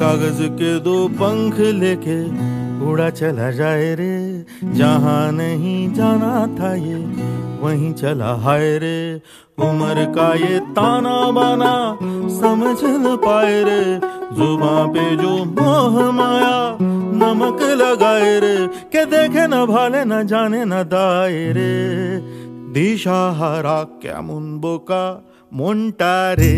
कागज के दो पंख लेके उड़ा चला जाए रे, जहां नहीं जाना था ये वहीं चला हाय रे। उम्र का ये ताना बाना समझ न पाए रे, जुबां पे जो मोह माया नमक लगाए रे, के देखे न भाले न जाने न दाए रे। दिशाहारा केमन बोका मोंटा रे।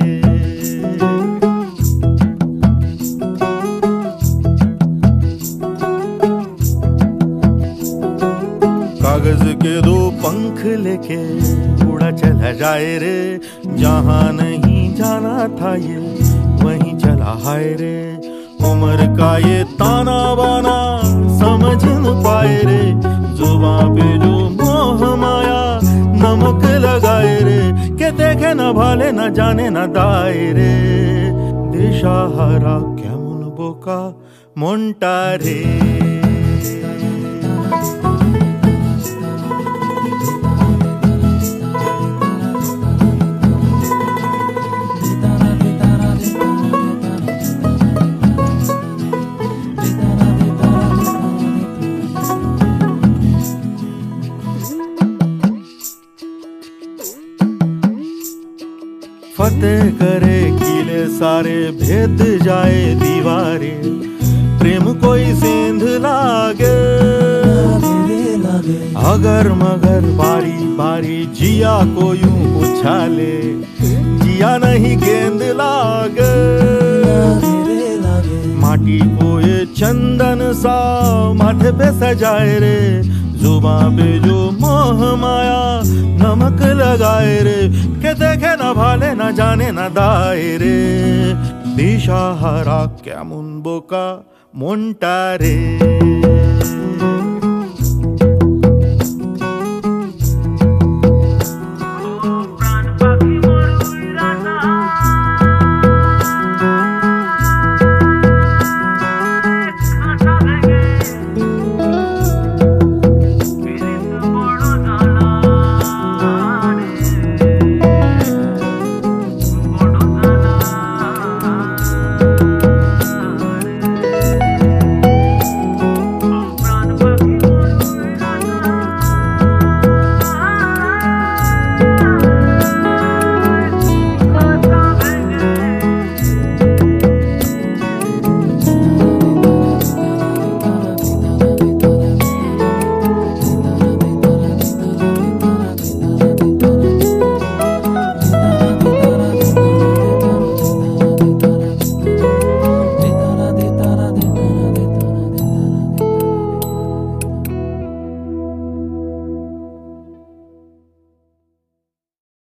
कागज के दो पंख लेके उड़ा चला जाए रे, जहां नहीं जाना था ये वहीं चला हाय रे। उम्र का ये ताना बाना समझ न पाए रे, जुबां पे जो मोह माया नमक लगाए रे, के देखे न भाले न जाने न दाए रे। दिशाहारा केमन बोका मोंटा रे। फतेह करे किले सारे, भेद जाए दीवारें, प्रेम कोई सेंध लागे अगर मगर बारी बारी जिया को यूं उछाले, जिया नहीं गेंद लागे। माटी को ये चंदन सा माथे पे सजाए रे, जुबां पे जो मोह माया नमक लगाए रे, के देखे न भाले न जाने न दाए रे। दिशाहारा केमन बोका मोंटा रे।